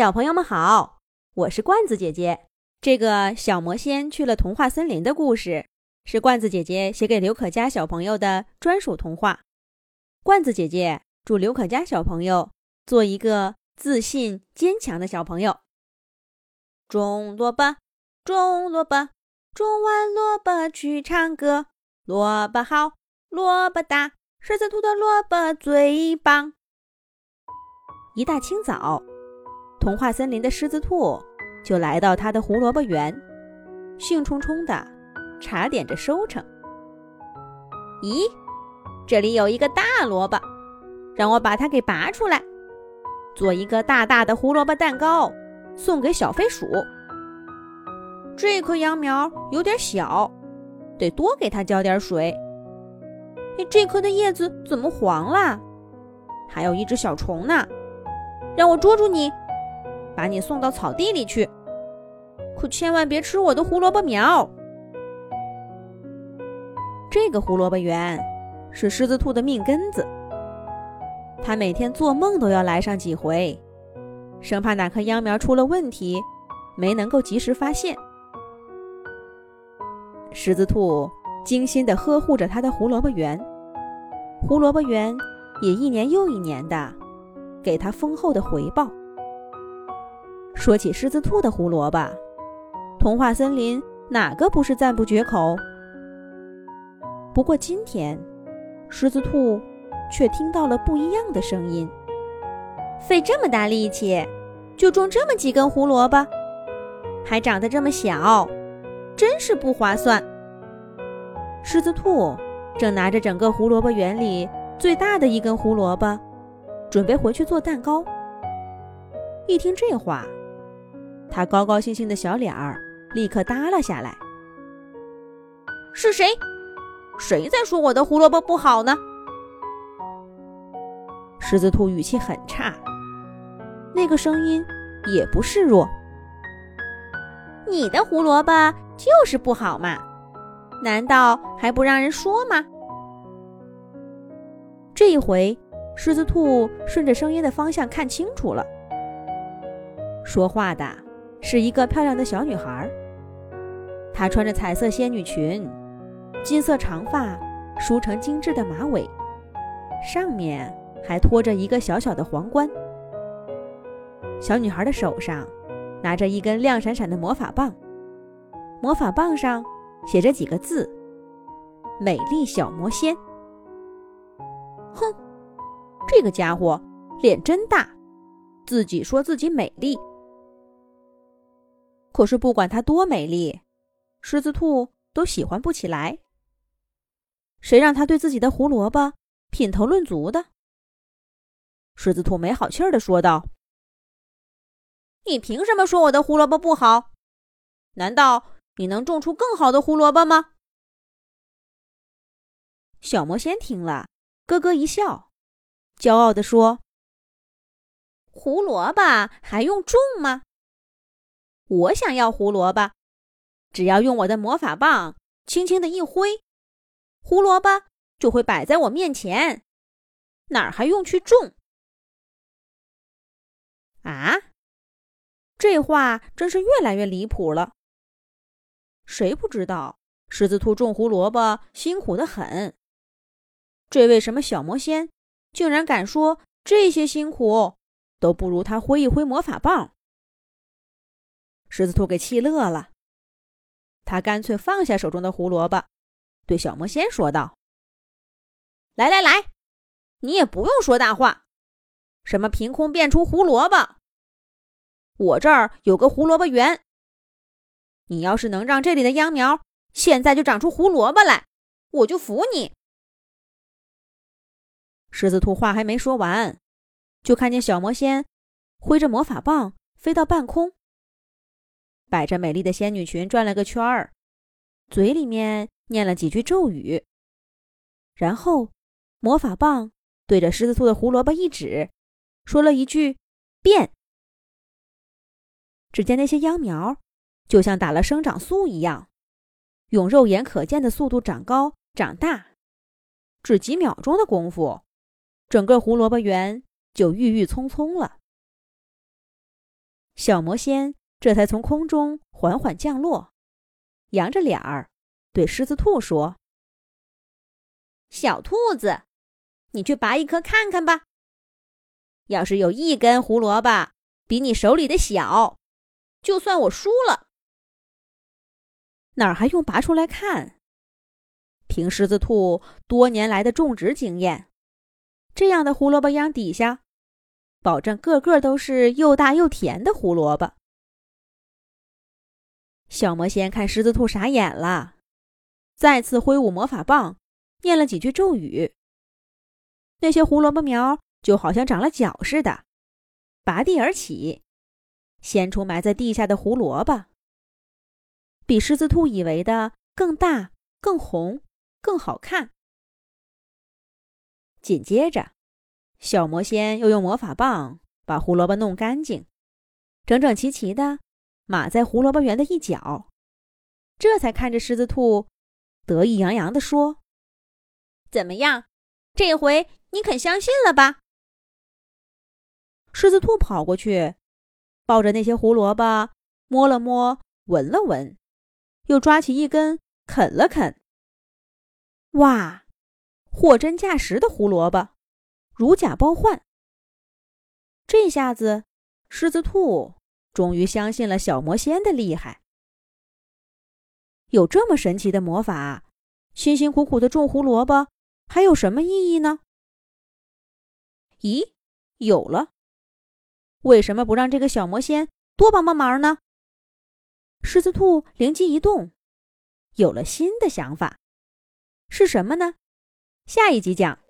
小朋友们好，我是罐子姐姐。这个小魔仙去了童话森林的故事，是罐子姐姐写给刘可嘉小朋友的专属童话。罐子姐姐祝刘可嘉小朋友做一个自信坚强的小朋友。种萝卜，种萝卜，种完萝卜去唱歌。萝卜好，萝卜大，狮子兔的萝卜最棒。一大清早，童话森林的狮子兔就来到他的胡萝卜园，兴冲冲地查点着收成。咦，这里有一个大萝卜，让我把它给拔出来，做一个大大的胡萝卜蛋糕，送给小飞鼠。这棵秧苗有点小，得多给它浇点水。这棵的叶子怎么黄了？还有一只小虫呢，让我捉住你，把你送到草地里去，可千万别吃我的胡萝卜苗。这个胡萝卜园是狮子兔的命根子，他每天做梦都要来上几回，生怕哪棵秧苗出了问题，没能够及时发现。狮子兔精心地呵护着他的胡萝卜园，胡萝卜园也一年又一年的给他丰厚的回报。说起狮子兔的胡萝卜，童话森林哪个不是赞不绝口？不过今天，狮子兔却听到了不一样的声音。费这么大力气，就种这么几根胡萝卜，还长得这么小，真是不划算。狮子兔正拿着整个胡萝卜园里最大的一根胡萝卜，准备回去做蛋糕。一听这话，他高高兴兴的小脸儿立刻耷拉下来。是谁？谁在说我的胡萝卜不好呢？狮子兔语气很差，那个声音也不示弱。你的胡萝卜就是不好嘛，难道还不让人说吗？这一回，狮子兔顺着声音的方向看清楚了，说话的是一个漂亮的小女孩，她穿着彩色仙女裙，金色长发梳成精致的马尾，上面还拖着一个小小的皇冠。小女孩的手上拿着一根亮闪闪的魔法棒，魔法棒上写着几个字：美丽小魔仙。哼，这个家伙脸真大，自己说自己美丽。可是不管她多美丽，狮子兔都喜欢不起来。谁让他对自己的胡萝卜品头论足的？狮子兔没好气儿地说道：你凭什么说我的胡萝卜不好？难道你能种出更好的胡萝卜吗？小魔仙听了，咯咯一笑，骄傲地说：胡萝卜还用种吗？我想要胡萝卜，只要用我的魔法棒轻轻地一挥，胡萝卜就会摆在我面前，哪儿还用去种？啊，这话真是越来越离谱了。谁不知道狮子兔种胡萝卜辛苦得很？这位什么小魔仙竟然敢说这些辛苦都不如他挥一挥魔法棒。狮子兔给气乐了，他干脆放下手中的胡萝卜，对小魔仙说道：来来来，你也不用说大话，什么凭空变出胡萝卜，我这儿有个胡萝卜园，你要是能让这里的秧苗现在就长出胡萝卜来，我就服你。狮子兔话还没说完，就看见小魔仙挥着魔法棒飞到半空，摆着美丽的仙女裙转了个圈儿，嘴里面念了几句咒语，然后魔法棒对着狮子兔的胡萝卜一指，说了一句变。只见那些秧苗就像打了生长素一样，用肉眼可见的速度长高长大，只几秒钟的功夫，整个胡萝卜园就郁郁葱葱了。 小魔仙这才从空中缓缓降落，扬着脸儿对狮子兔说：“小兔子，你去拔一颗看看吧。要是有一根胡萝卜比你手里的小，就算我输了。”哪儿还用拔出来看？凭狮子兔多年来的种植经验，这样的胡萝卜秧底下，保证个个都是又大又甜的胡萝卜。小魔仙看狮子兔傻眼了，再次挥舞魔法棒，念了几句咒语。那些胡萝卜苗就好像长了脚似的，拔地而起，掀出埋在地下的胡萝卜，比狮子兔以为的更大、更红、更好看。紧接着，小魔仙又用魔法棒把胡萝卜弄干净，整整齐齐的码在胡萝卜园的一角，这才看着狮子兔得意洋洋地说：“怎么样，这回你肯相信了吧？”狮子兔跑过去，抱着那些胡萝卜摸了摸，闻了闻，又抓起一根啃了啃。哇，货真价实的胡萝卜，如假包换。这下子，狮子兔终于相信了小魔仙的厉害。有这么神奇的魔法，辛辛苦苦的种胡萝卜还有什么意义呢？咦，有了！为什么不让这个小魔仙多帮帮忙呢？狮子兔灵机一动，有了新的想法。是什么呢？下一集讲。